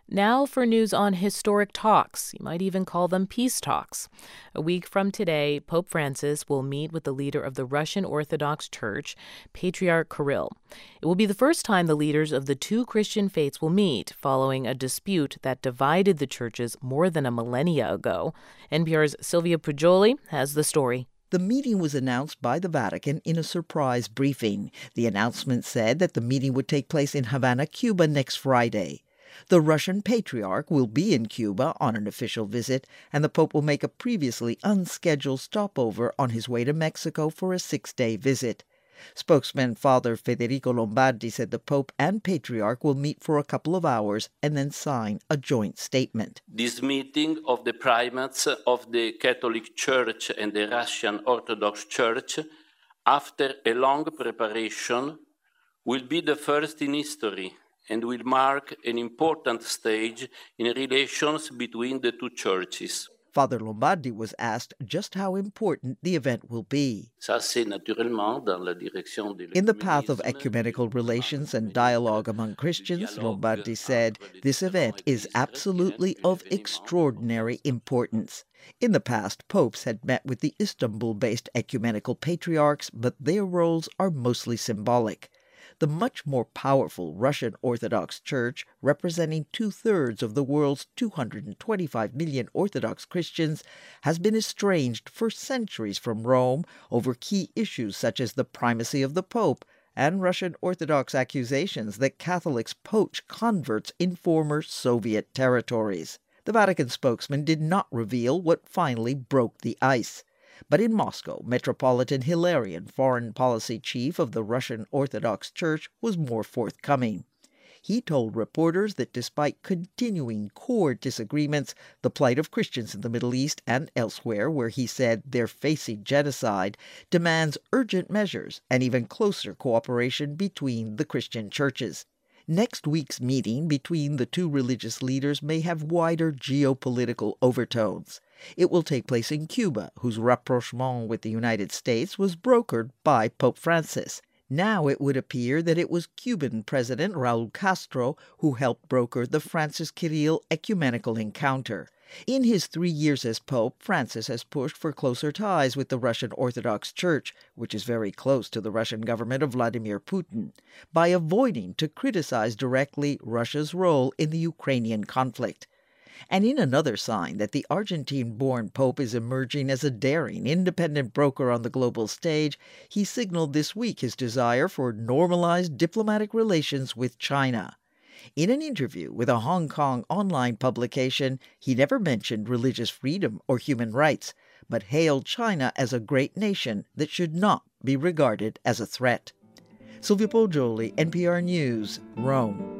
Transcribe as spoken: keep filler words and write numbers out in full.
Now for news on historic talks. You might even call them peace talks. A week from today, Pope Francis will meet with the leader of the Russian Orthodox Church, Patriarch Kirill. It will be the first time the leaders of the two Christian faiths will meet following a dispute that divided the churches more than a millennia ago. N P R's Sylvia Poggioli has the story. The meeting was announced by the Vatican in a surprise briefing. The announcement said that the meeting would take place in Havana, Cuba next Friday. The Russian Patriarch will be in Cuba on an official visit, and the Pope will make a previously unscheduled stopover on his way to Mexico for a six-day visit. Spokesman Father Federico Lombardi said the Pope and Patriarch will meet for a couple of hours and then sign a joint statement. This meeting of the primates of the Catholic Church and the Russian Orthodox Church, after a long preparation, will be the first in history and will mark an important stage in relations between the two churches. Father Lombardi was asked just how important the event will be. In the path of ecumenical relations and dialogue among Christians, Lombardi said, this event is absolutely of extraordinary importance. In the past, popes had met with the Istanbul-based ecumenical patriarchs, but their roles are mostly symbolic. The much more powerful Russian Orthodox Church, representing two-thirds of the world's two hundred twenty-five million Orthodox Christians, has been estranged for centuries from Rome over key issues such as the primacy of the Pope and Russian Orthodox accusations that Catholics poach converts in former Soviet territories. The Vatican spokesman did not reveal what finally broke the ice. But in Moscow, Metropolitan Hilarion, foreign policy chief of the Russian Orthodox Church, was more forthcoming. He told reporters that despite continuing core disagreements, the plight of Christians in the Middle East and elsewhere, where he said they're facing genocide, demands urgent measures and even closer cooperation between the Christian churches. Next week's meeting between the two religious leaders may have wider geopolitical overtones. It will take place in Cuba, whose rapprochement with the United States was brokered by Pope Francis. Now it would appear that it was Cuban President Raul Castro who helped broker the Francis-Kirill ecumenical encounter. In his three years as Pope, Francis has pushed for closer ties with the Russian Orthodox Church, which is very close to the Russian government of Vladimir Putin, by avoiding to criticize directly Russia's role in the Ukrainian conflict. And in another sign that the Argentine-born Pope is emerging as a daring, independent broker on the global stage, he signaled this week his desire for normalized diplomatic relations with China. In an interview with a Hong Kong online publication, he never mentioned religious freedom or human rights, but hailed China as a great nation that should not be regarded as a threat. Sylvia Poggioli, N P R News, Rome.